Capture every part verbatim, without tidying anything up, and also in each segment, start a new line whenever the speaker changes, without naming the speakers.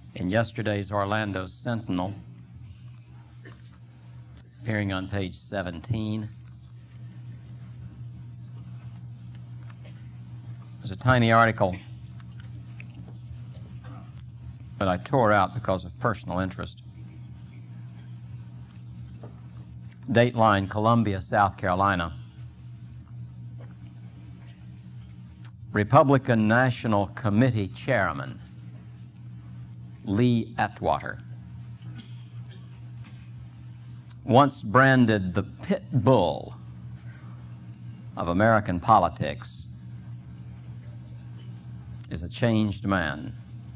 In yesterday's Orlando Sentinel, appearing on page seventeen, there's a tiny article that I tore out because of personal interest. Dateline, Columbia, South Carolina. Republican National Committee Chairman Lee Atwater once branded the pit bull of American politics is a changed man.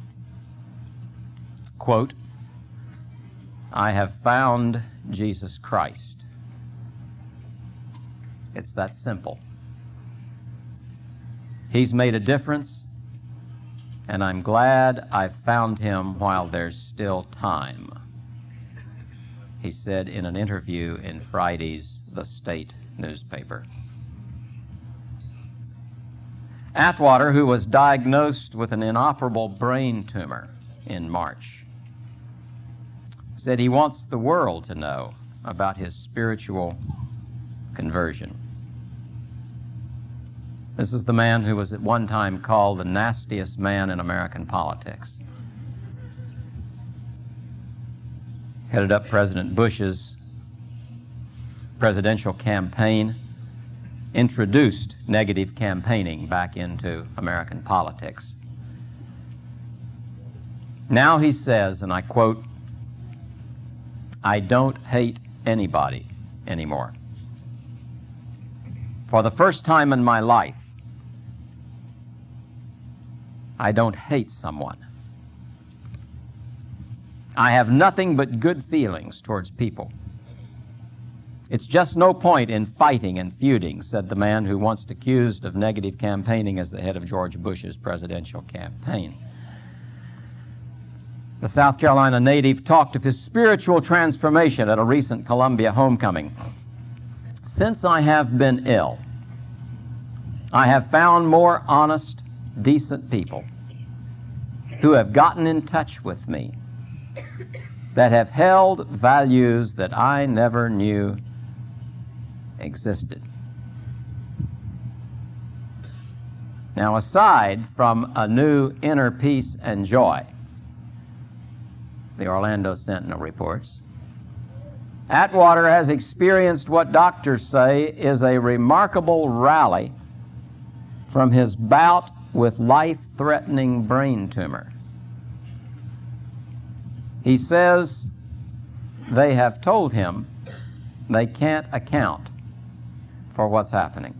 Quote, "I have found Jesus Christ. It's that simple. He's made a difference, and I'm glad I've found him while there's still time," he said in an interview in Friday's The State newspaper. Atwater, who was diagnosed with an inoperable brain tumor in March, said he wants the world to know about his spiritual conversion. This is the man who was at one time called the nastiest man in American politics. Headed up President Bush's presidential campaign, introduced negative campaigning back into American politics. Now he says, and I quote, "I don't hate anybody anymore. For the first time in my life, I don't hate someone. I have nothing but good feelings towards people. It's just no point in fighting and feuding," said the man who once accused of negative campaigning as the head of George Bush's presidential campaign. The South Carolina native talked of his spiritual transformation at a recent Columbia homecoming. "Since I have been ill, I have found more honest, decent people who have gotten in touch with me, that have held values that I never knew existed." Now, aside from a new inner peace and joy, the Orlando Sentinel reports, Atwater has experienced what doctors say is a remarkable rally from his bout with life-threatening brain tumor. He says they have told him they can't account for what's happening.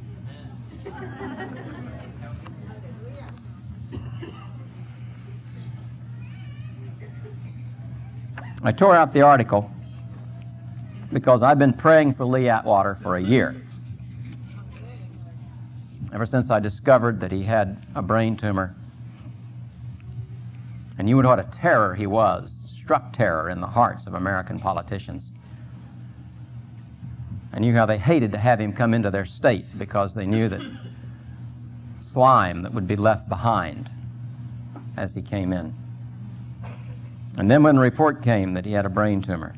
I tore out the article because I've been praying for Lee Atwater for a year. Ever since I discovered that he had a brain tumor. And you knew what a terror he was, struck terror in the hearts of American politicians. I knew how they hated to have him come into their state because they knew that slime that would be left behind as he came in. And then when the report came that he had a brain tumor,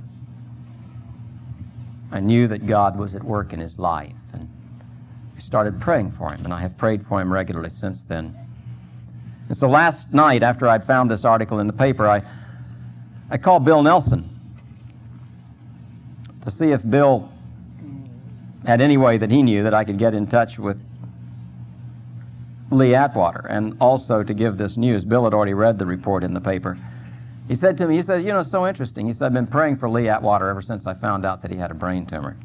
I knew that God was at work in his life. And I started praying for him, and I have prayed for him regularly since then. And so last night, after I'd found this article in the paper, I, I called Bill Nelson to see if Bill had any way that he knew that I could get in touch with Lee Atwater, and also to give this news. Bill had already read the report in the paper. He said to me, he said, "You know, it's so interesting." He said, "I've been praying for Lee Atwater ever since I found out that he had a brain tumor."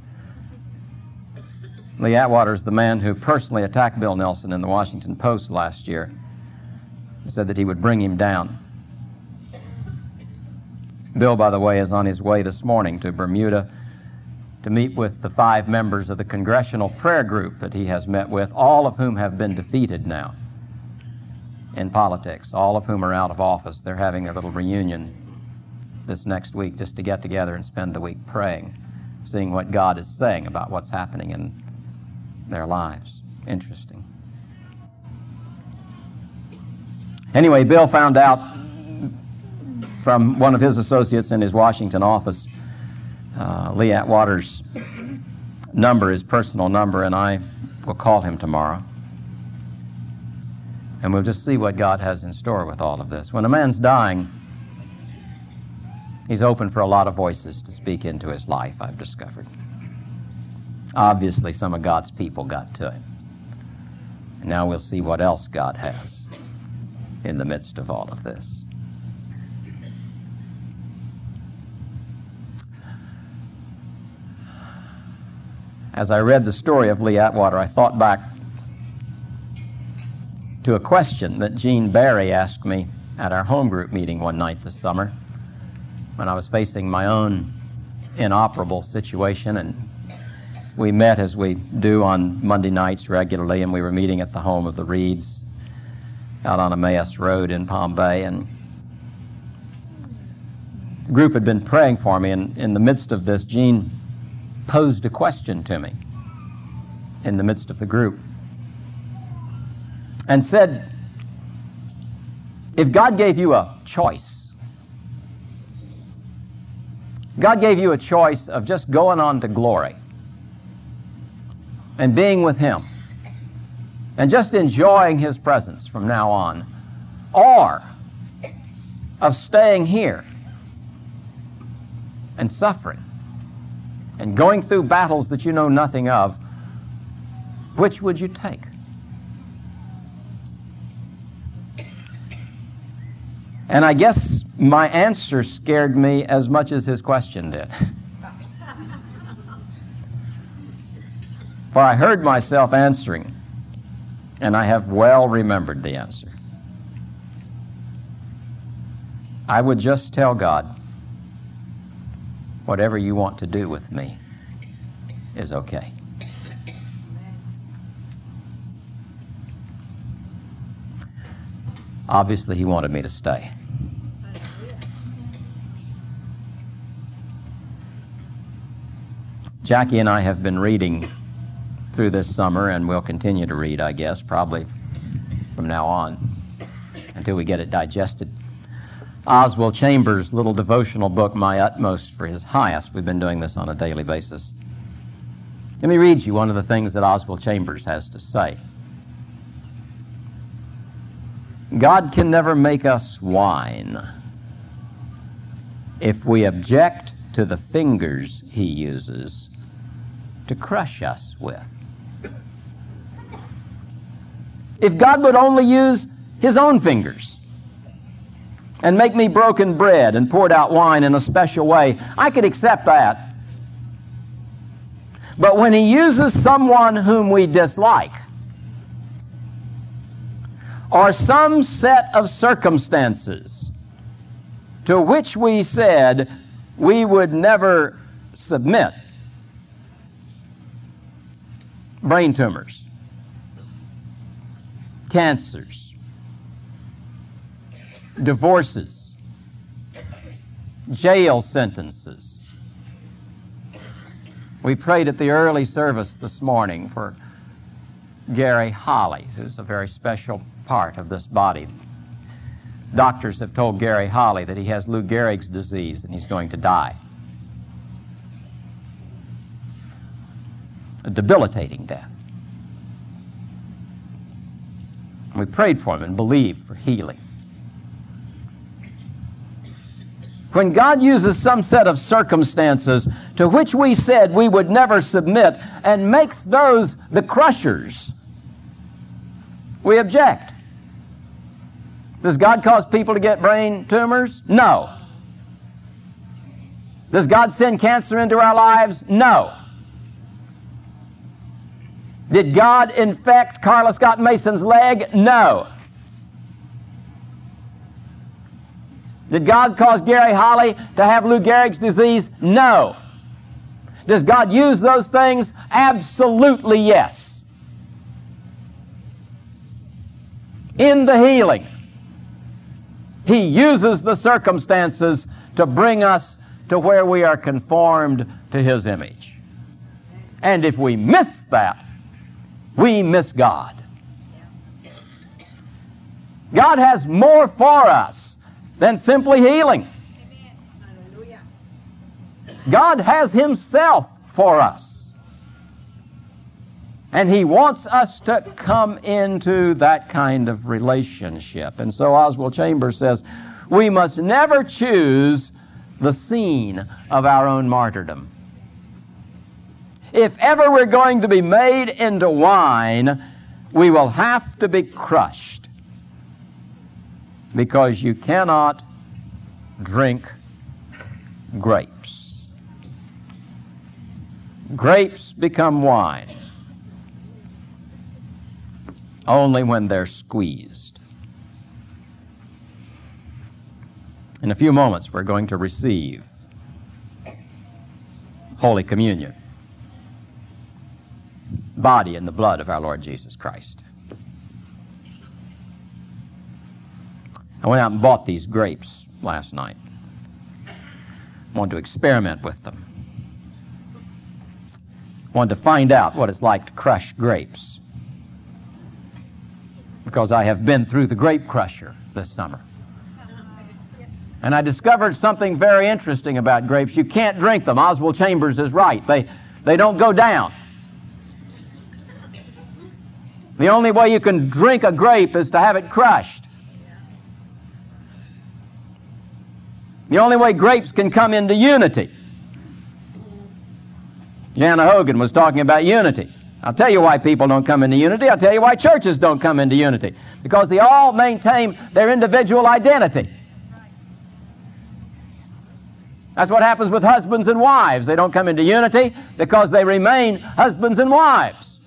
Lee Atwater is the man who personally attacked Bill Nelson in the Washington Post last year. He said that he would bring him down. Bill, by the way, is on his way this morning to Bermuda to meet with the five members of the Congressional Prayer Group that he has met with, all of whom have been defeated now in politics, all of whom are out of office. They're having their little reunion this next week just to get together and spend the week praying, seeing what God is saying about what's happening in their lives. Interesting. Anyway, Bill found out from one of his associates in his Washington office, uh, Lee Atwater's number, his personal number, and I will call him tomorrow. And we'll just see what God has in store with all of this. When a man's dying, he's open for a lot of voices to speak into his life, I've discovered. Obviously, some of God's people got to him. And now we'll see what else God has in the midst of all of this. As I read the story of Lee Atwater, I thought back to a question that Gene Barry asked me at our home group meeting one night this summer when I was facing my own inoperable situation, and we met as we do on Monday nights regularly, and we were meeting at the home of the Reeds out on Emmaus Road in Palm Bay, and the group had been praying for me, and in the midst of this, Gene posed a question to me in the midst of the group and said, if God gave you a choice, God gave you a choice of just going on to glory and being with Him and just enjoying His presence from now on, or of staying here and suffering and going through battles that you know nothing of, which would you take? And I guess my answer scared me as much as his question did. For I heard myself answering, and I have well remembered the answer. I would just tell God, whatever you want to do with me is okay. Obviously, He wanted me to stay. Jackie and I have been reading through this summer, and we'll continue to read, I guess, probably from now on until we get it digested. Oswald Chambers' little devotional book, My Utmost for His Highest. We've been doing this on a daily basis. Let me read you one of the things that Oswald Chambers has to say. God can never make us whine if we object to the fingers He uses to crush us with. If God would only use His own fingers and make me broken bread and poured out wine in a special way, I could accept that. But when He uses someone whom we dislike, or some set of circumstances to which we said we would never submit, brain tumors, cancers, divorces, jail sentences. We prayed at the early service this morning for Gary Holly, who's a very special part of this body. Doctors have told Gary Holly that he has Lou Gehrig's disease and he's going to die. A debilitating death. We prayed for him and believed for healing. When God uses some set of circumstances to which we said we would never submit and makes those the crushers, we object. Does God cause people to get brain tumors? No. Does God send cancer into our lives? No. Did God infect Carla Scott Mason's leg? No. Did God cause Gary Holly to have Lou Gehrig's disease? No. Does God use those things? Absolutely yes. In the healing, He uses the circumstances to bring us to where we are conformed to His image. And if we miss that, we miss God. God has more for us than simply healing. God has Himself for us. And He wants us to come into that kind of relationship. And so Oswald Chambers says, we must never choose the scene of our own martyrdom. If ever we're going to be made into wine, we will have to be crushed, because you cannot drink grapes. Grapes become wine only when they're squeezed. In a few moments, we're going to receive Holy Communion, body and the blood of our Lord Jesus Christ. I went out and bought these grapes last night. I wanted to experiment with them. I wanted to find out what it's like to crush grapes, because I have been through the grape crusher this summer. And I discovered something very interesting about grapes. You can't drink them. Oswald Chambers is right. They, they don't go down. The only way you can drink a grape is to have it crushed. The only way grapes can come into unity. Jana Hogan was talking about unity. I'll tell you why people don't come into unity. I'll tell you why churches don't come into unity. Because they all maintain their individual identity. That's what happens with husbands and wives. They don't come into unity because they remain husbands and wives.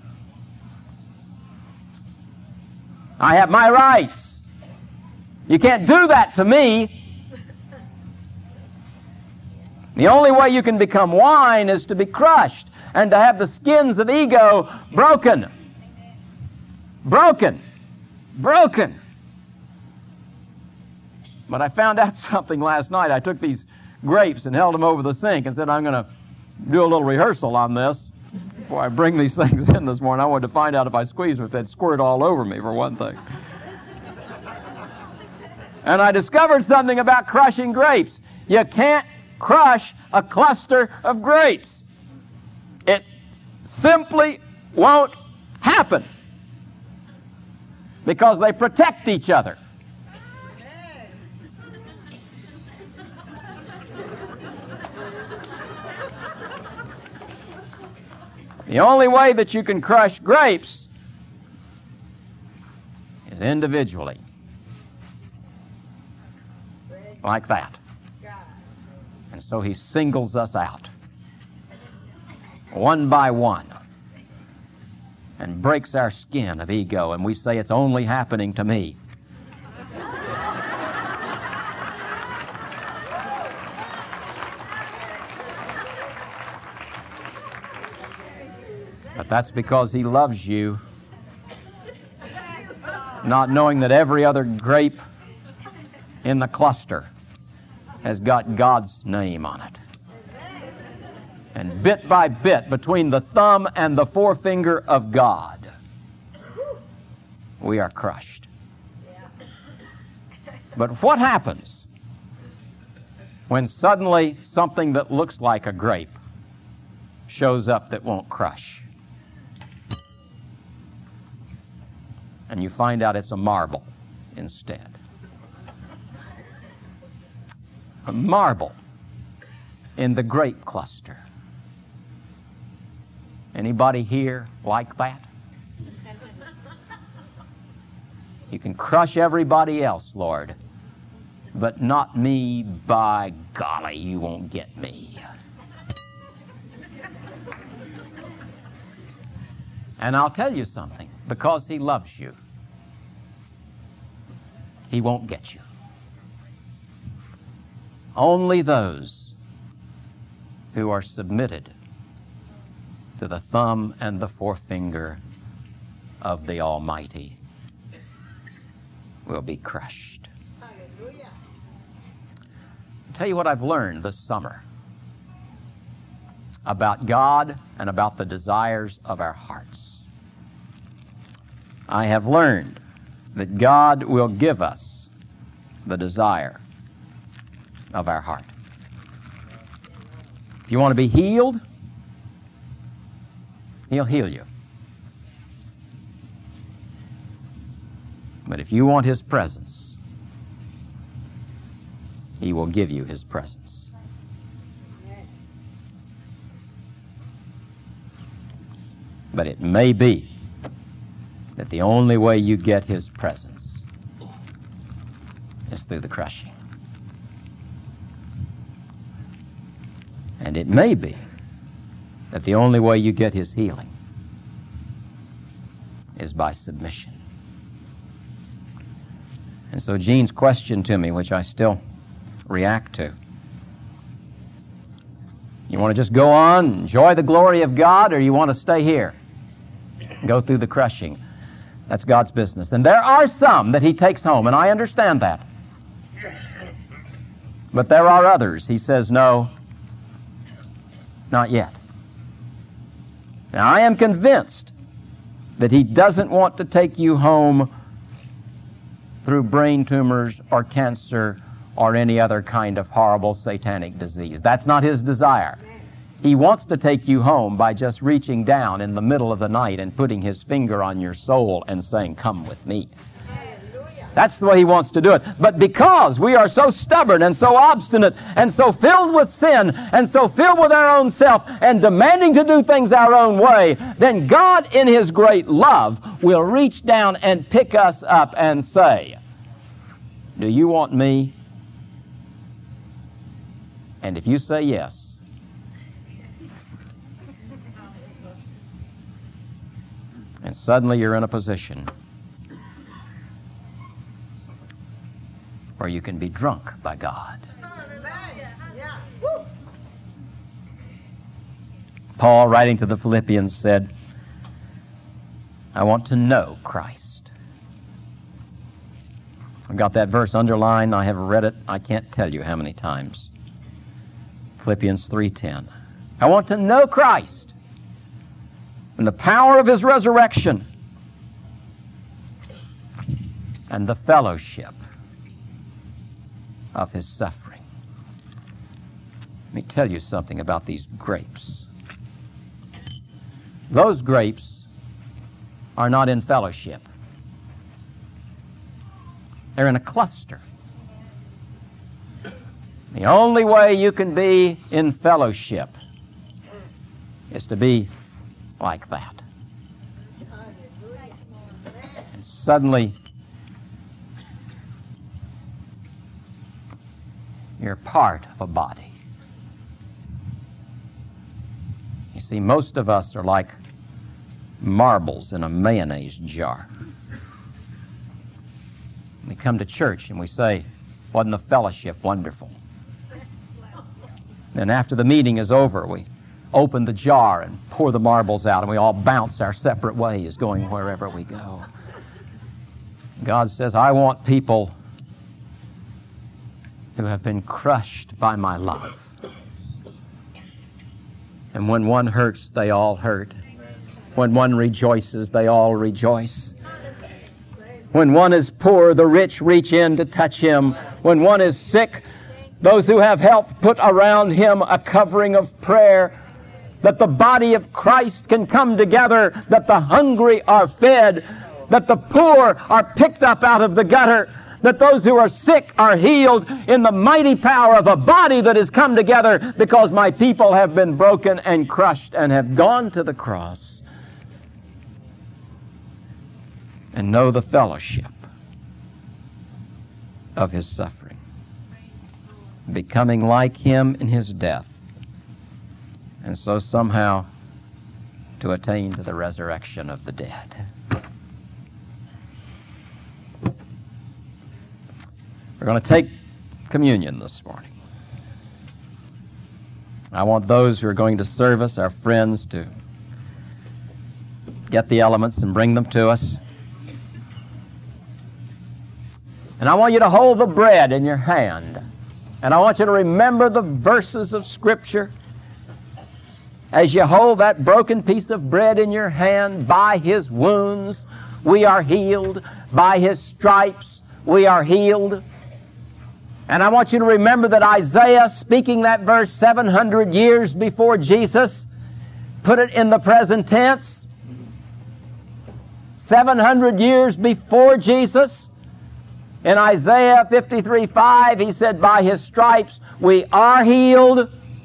I have my rights. You can't do that to me. The only way you can become wine is to be crushed and to have the skins of ego broken. Broken. Broken. But I found out something last night. I took these grapes and held them over the sink and said, I'm going to do a little rehearsal on this before I bring these things in this morning. I wanted to find out if I squeezed them, if they'd squirt all over me, for one thing. And I discovered something about crushing grapes. You can't crush a cluster of grapes. It simply won't happen, because they protect each other. The only way that you can crush grapes is individually. Like that. And so He singles us out, one by one, and breaks our skin of ego, and we say, it's only happening to me. But that's because He loves you, not knowing that every other grape in the cluster has got God's name on it. And bit by bit, between the thumb and the forefinger of God, we are crushed. But what happens when suddenly something that looks like a grape shows up that won't crush? And you find out it's a marble instead. A marble in the grape cluster. Anybody here like that? You can crush everybody else, Lord, but not me. By golly, you won't get me. And I'll tell you something, because He loves you, He won't get you. Only those who are submitted to the thumb and the forefinger of the Almighty will be crushed. Hallelujah. I'll tell you what I've learned this summer about God and about the desires of our hearts. I have learned that God will give us the desire of our heart. If you want to be healed, He'll heal you. But if you want His presence, He will give you His presence. But it may be that the only way you get His presence is through the crushing. And it may be that the only way you get His healing is by submission. And so Gene's question to me, which I still react to, you want to just go on, enjoy the glory of God, or you want to stay here, go through the crushing? That's God's business. And there are some that He takes home, and I understand that. But there are others He says, no, not yet. Now, I am convinced that He doesn't want to take you home through brain tumors or cancer or any other kind of horrible satanic disease. That's not His desire. He wants to take you home by just reaching down in the middle of the night and putting His finger on your soul and saying, come with me. That's the way He wants to do it. But because we are so stubborn and so obstinate and so filled with sin and so filled with our own self and demanding to do things our own way, then God in His great love will reach down and pick us up and say, do you want me? And if you say yes, and suddenly you're in a position where you can be drunk by God. Paul, writing to the Philippians, said, I want to know Christ. I've got that verse underlined. I have read it, I can't tell you how many times. Philippians three ten. I want to know Christ and the power of His resurrection and the fellowship of His suffering. Let me tell you something about these grapes. Those grapes are not in fellowship. They're in a cluster. The only way you can be in fellowship is to be like that. And suddenly, you're part of a body. You see, most of us are like marbles in a mayonnaise jar. We come to church and we say, wasn't the fellowship wonderful? Then after the meeting is over, we open the jar and pour the marbles out, and we all bounce our separate ways, going wherever we go. God says, I want people who have been crushed by my love. And when one hurts, they all hurt. When one rejoices, they all rejoice. When one is poor, the rich reach in to touch him. When one is sick, those who have help put around him a covering of prayer, that the body of Christ can come together, that the hungry are fed, that the poor are picked up out of the gutter, that those who are sick are healed in the mighty power of a body that has come together because my people have been broken and crushed and have gone to the cross and know the fellowship of His suffering, becoming like Him in His death, and so somehow to attain to the resurrection of the dead. We're going to take communion this morning. I want those who are going to serve us, our friends, to get the elements and bring them to us. And I want you to hold the bread in your hand. And I want you to remember the verses of Scripture. As you hold that broken piece of bread in your hand, by His wounds we are healed. By His stripes we are healed. And I want you to remember that Isaiah, speaking that verse seven hundred years before Jesus, put it in the present tense. seven hundred years before Jesus, in Isaiah fifty-three five, he said, by His stripes we are healed.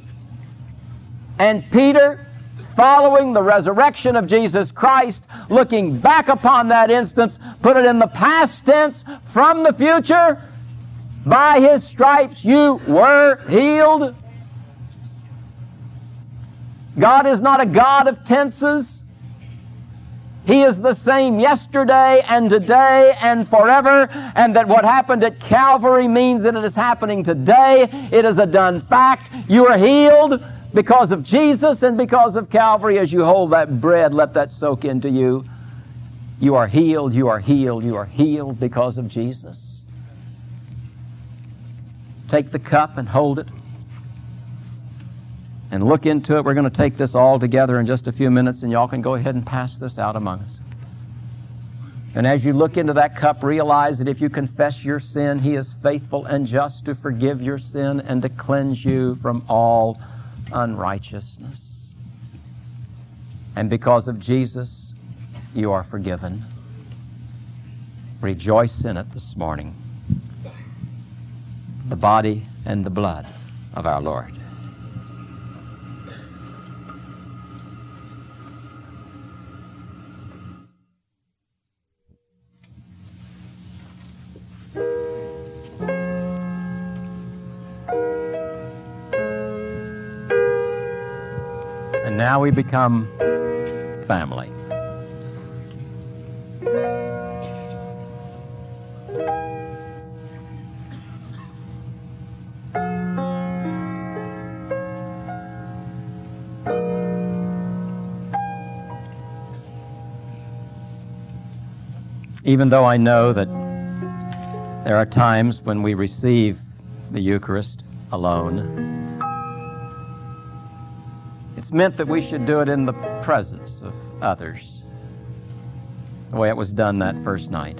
And Peter, following the resurrection of Jesus Christ, looking back upon that instance, put it in the past tense from the future. By His stripes you were healed. God is not a God of tenses. He is the same yesterday and today and forever, and that what happened at Calvary means that it is happening today. It is a done fact. You are healed because of Jesus and because of Calvary. As you hold that bread, let that soak into you. You are healed, you are healed, you are healed because of Jesus. Take the cup and hold it and look into it. We're going to take this all together in just a few minutes, and y'all can go ahead and pass this out among us. And as you look into that cup, realize that if you confess your sin, He is faithful and just to forgive your sin and to cleanse you from all unrighteousness. And because of Jesus, you are forgiven. Rejoice in it this morning. The body and the blood of our Lord. And now we become family. Even though I know that there are times when we receive the Eucharist alone, it's meant that we should do it in the presence of others, the way it was done that first night,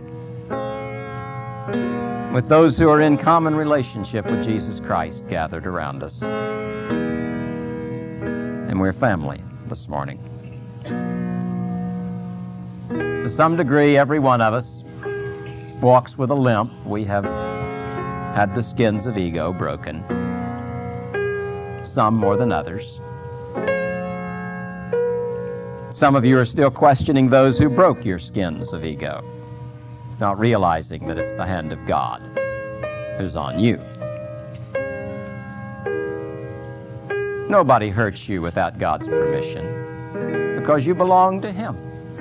with those who are in common relationship with Jesus Christ gathered around us. And we're family this morning. To some degree, every one of us walks with a limp. We have had the skins of ego broken, some more than others. Some of you are still questioning those who broke your skins of ego, not realizing that it's the hand of God who's on you. Nobody hurts you without God's permission, because you belong to Him.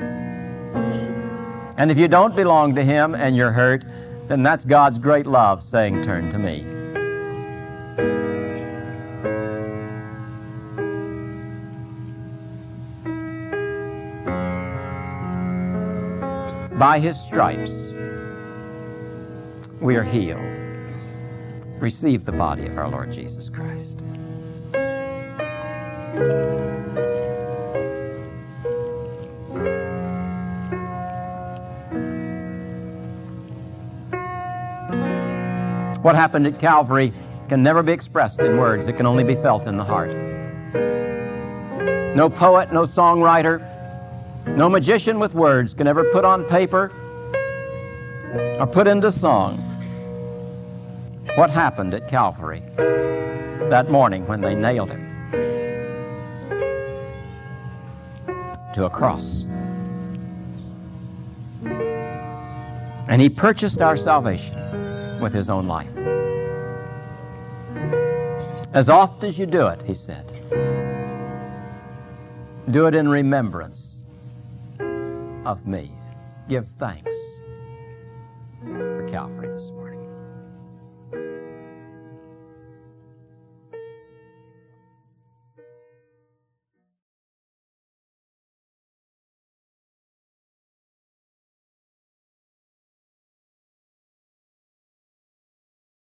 And if you don't belong to Him and you're hurt, then that's God's great love saying, turn to me. By His stripes, we are healed. Receive the body of our Lord Jesus Christ. What happened at Calvary can never be expressed in words. It can only be felt in the heart. No poet, no songwriter, no magician with words can ever put on paper or put into song what happened at Calvary that morning when they nailed Him to a cross. And He purchased our salvation with His own life. As oft as you do it, He said, do it in remembrance of me. Give thanks for Calvary this morning.